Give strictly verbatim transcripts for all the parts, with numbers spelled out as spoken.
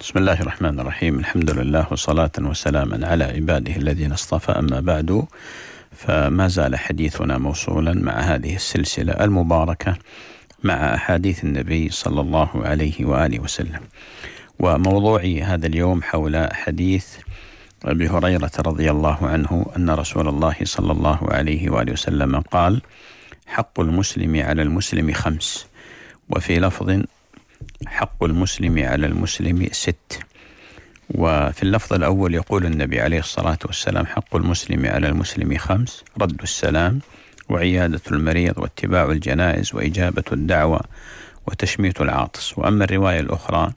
بسم الله الرحمن الرحيم. الحمد لله وصلاة وسلاما على عباده الذين اصطفى، أما بعد، فما زال حديثنا موصولا مع هذه السلسلة المباركة مع أحاديث النبي صلى الله عليه وآله وسلم. وموضوع هذا اليوم حول حديث أبي هريرة رضي الله عنه أن رسول الله صلى الله عليه وآله وسلم قال: حق المسلم على المسلم خمس، وفي لفظ حق المسلم على المسلم ست. وفي اللفظ الأول يقول النبي عليه الصلاة والسلام: حق المسلم على المسلم خمس: رد السلام، وعيادة المريض، واتباع الجنائز، وإجابة الدعوة، وتشميت العاطس. وأما الرواية الأخرى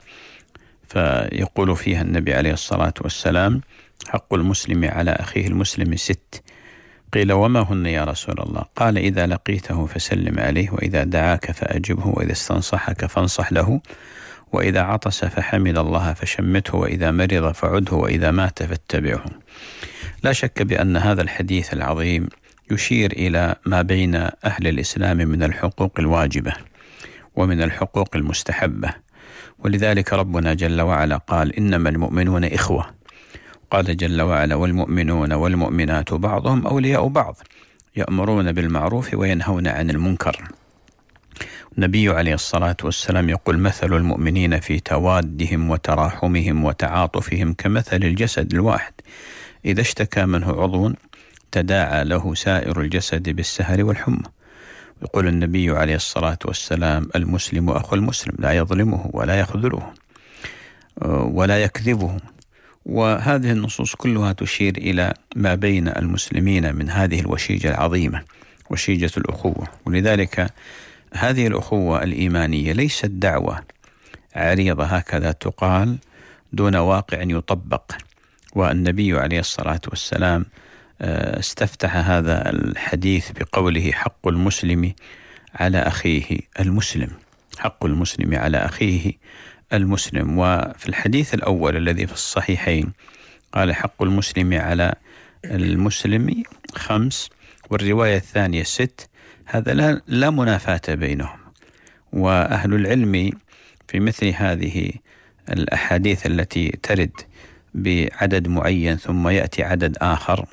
فيقول فيها النبي عليه الصلاة والسلام: حق المسلم على أخيه المسلم ست. قيل: وما هن يا رسول الله؟ قال: إذا لقيته فسلم عليه، وإذا دعاك فأجبه، وإذا استنصحك فانصح له، وإذا عطس فحمد الله فشمته، وإذا مرض فعده، وإذا مات فاتبعه. لا شك بأن هذا الحديث العظيم يشير إلى ما بين أهل الإسلام من الحقوق الواجبة ومن الحقوق المستحبة، ولذلك ربنا جل وعلا قال: إنما المؤمنون إخوة. قال جل وعلا: والمؤمنون والمؤمنات بعضهم أولياء بعض، يأمرون بالمعروف وينهون عن المنكر. النبي عليه الصلاة والسلام يقول: مثل المؤمنين في توادهم وتراحمهم وتعاطفهم كمثل الجسد الواحد، إذا اشتكى منه عضو تداعى له سائر الجسد بالسهر والحمى. يقول النبي عليه الصلاة والسلام: المسلم أخو المسلم، لا يظلمه ولا يخذله ولا يكذبه. وهذه النصوص كلها تشير إلى ما بين المسلمين من هذه الوشيجة العظيمة، وشيجة الأخوة. ولذلك هذه الأخوة الإيمانية ليست دعوة عريضة هكذا تقال دون واقع يطبق. والنبي عليه الصلاة والسلام استفتح هذا الحديث بقوله: حق المسلم على أخيه المسلم، حق المسلم على أخيه المسلم. وفي الحديث الأول الذي في الصحيحين قال: حق المسلم على المسلم خمس، والرواية الثانية ست. هذا لا, لا منافاة بينهم. وأهل العلم في مثل هذه الأحاديث التي ترد بعدد معين ثم يأتي عدد آخر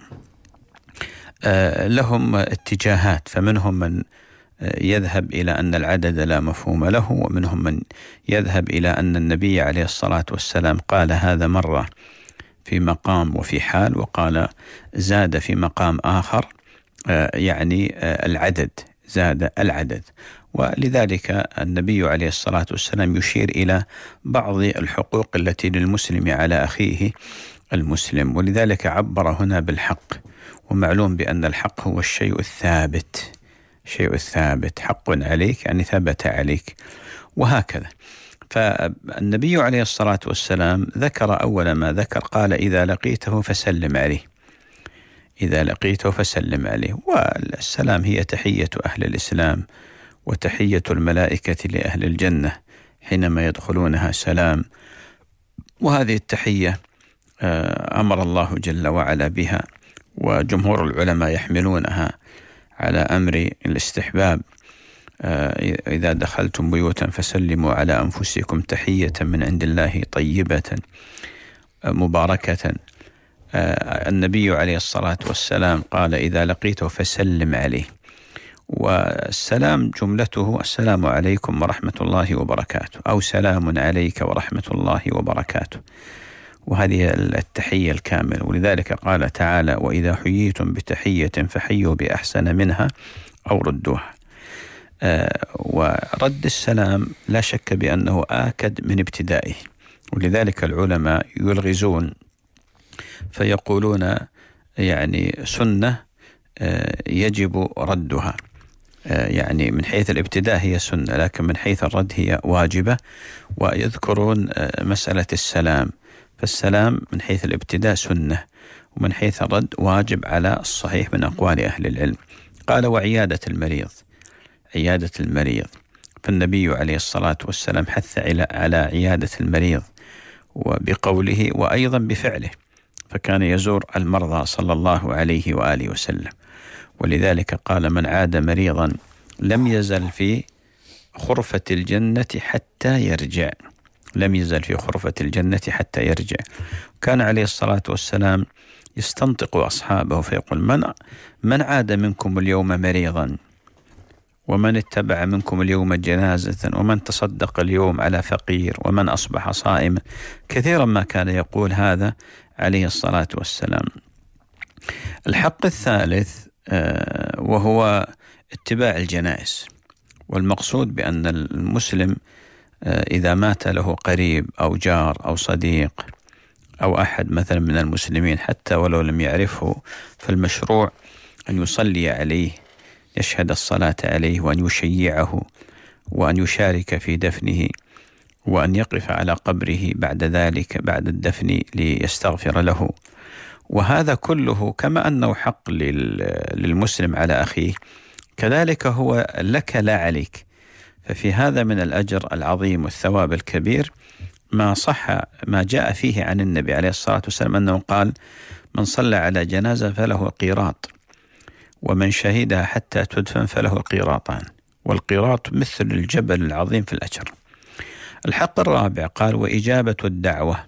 لهم اتجاهات، فمنهم من يذهب إلى أن العدد لا مفهوم له، ومنهم من يذهب إلى أن النبي عليه الصلاة والسلام قال هذا مرة في مقام وفي حال، وقال زاد في مقام آخر يعني العدد، زاد العدد. ولذلك النبي عليه الصلاة والسلام يشير إلى بعض الحقوق التي للمسلم على أخيه المسلم، ولذلك عبر هنا بالحق. ومعلوم بأن الحق هو الشيء الثابت، شيء الثابت، حق عليك يعني ثبت عليك، وهكذا. فالنبي عليه الصلاة والسلام ذكر أول ما ذكر قال: إذا لقيته فسلم عليه، إذا لقيته فسلم عليه. والسلام هي تحية أهل الإسلام وتحية الملائكة لأهل الجنة حينما يدخلونها سلام. وهذه التحية أمر الله جل وعلا بها، وجمهور العلماء يحملونها على أمر الاستحباب. إذا دخلتم بيوتا فسلموا على أنفسكم تحية من عند الله طيبة مباركة. النبي عليه الصلاة والسلام قال: إذا لقيته فسلم عليه. والسلام جملته: السلام عليكم ورحمة الله وبركاته، أو سلام عليك ورحمة الله وبركاته. وهذه التحية الكاملة. ولذلك قال تعالى: وإذا حييتم بتحية فحيوا بأحسن منها أو ردوها. آه ورد السلام لا شك بأنه آكد من ابتدائه، ولذلك العلماء يلغزون فيقولون يعني سنة آه يجب ردها، آه يعني من حيث الابتداء هي سنة، لكن من حيث الرد هي واجبة. ويذكرون آه مسألة السلام، فالسلام من حيث الابتداء سنة، ومن حيث الرد واجب على الصحيح من أقوال أهل العلم. قال: وعيادة المريض، عيادة المريض. فالنبي عليه الصلاة والسلام حث على عيادة المريض، وبقوله وأيضا بفعله، فكان يزور المرضى صلى الله عليه وآله وسلم. ولذلك قال: من عاد مريضا لم يزل في خرفة الجنة حتى يرجع. لم يزل في خرفة الجنة حتى يرجع. كان عليه الصلاة والسلام يستنطق أصحابه فيقول: من من عاد منكم اليوم مريضا، ومن اتبع منكم اليوم جنازة، ومن تصدق اليوم على فقير، ومن أصبح صائما. كثيرا ما كان يقول هذا عليه الصلاة والسلام. الحق الثالث وهو اتباع الجنائز، والمقصود بأن المسلم إذا مات له قريب أو جار أو صديق أو أحد مثلا من المسلمين حتى ولو لم يعرفه، فالمشروع أن يصلي عليه، يشهد الصلاة عليه، وأن يشيعه، وأن يشارك في دفنه، وأن يقف على قبره بعد ذلك بعد الدفن ليستغفر له. وهذا كله كما أنه حق للمسلم على أخيه، كذلك هو لك لا عليك. ففي هذا من الأجر العظيم والثواب الكبير ما صح ما جاء فيه عن النبي عليه الصلاة والسلام أنه قال: من صلى على جنازة فله قيراط، ومن شهدها حتى تدفن فله قيراطان، والقيراط مثل الجبل العظيم في الأجر. الحق الرابع قال: وإجابة الدعوة.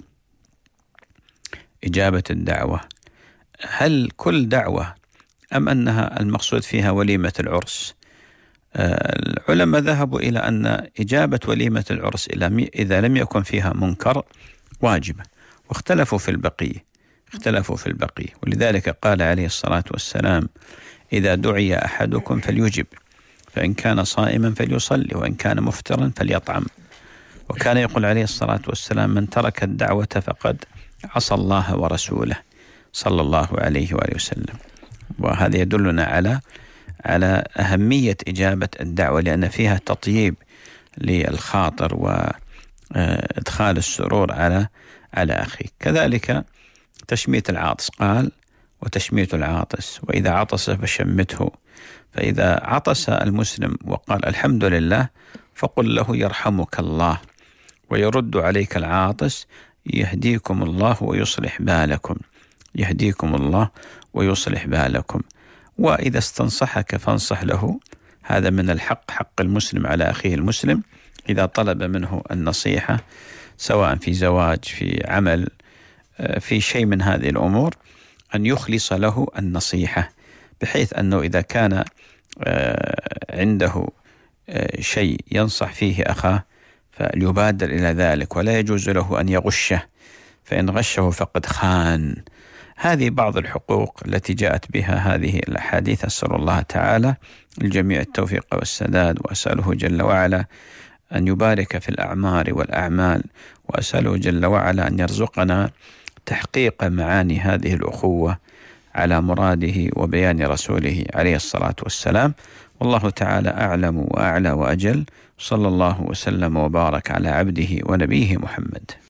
إجابة الدعوة، هل كل دعوة أم أنها المقصود فيها وليمة العرس؟ العلماء ذهبوا إلى أن إجابة وليمة العرس إذا لم يكن فيها منكر واجبة، واختلفوا في البقية اختلفوا في البقية ولذلك قال عليه الصلاة والسلام: إذا دعي أحدكم فليجب، فإن كان صائما فليصلي، وإن كان مفطرا فليطعم. وكان يقول عليه الصلاة والسلام: من ترك الدعوة فقد عصى الله ورسوله صلى الله عليه وآله وسلم. وهذا يدلنا على على أهمية إجابة الدعوة، لأن فيها تطييب للخاطر وإدخال السرور على على أخيك. كذلك تشميت العاطس، قال: وتشميت العاطس، وإذا عطس فشمته. فإذا عطس المسلم وقال الحمد لله فقل له: يرحمك الله. ويرد عليك العاطس: يهديكم الله ويصلح بالكم، يهديكم الله ويصلح بالكم. وإذا استنصحك فانصح له، هذا من الحق، حق المسلم على أخيه المسلم إذا طلب منه النصيحة، سواء في زواج، في عمل، في شيء من هذه الأمور، أن يخلص له النصيحة، بحيث أنه إذا كان عنده شيء ينصح فيه أخاه فليبادر إلى ذلك، ولا يجوز له أن يغشه، فإن غشه فقد خان. هذه بعض الحقوق التي جاءت بها هذه الأحاديث. أسأل الله تعالى الجميع التوفيق والسداد، وأسأله جل وعلا أن يبارك في الأعمار والأعمال، وأسأله جل وعلا أن يرزقنا تحقيق معاني هذه الأخوة على مراده وبيان رسوله عليه الصلاة والسلام. والله تعالى أعلم وأعلى وأجل. صلى الله وسلم وبارك على عبده ونبيه محمد.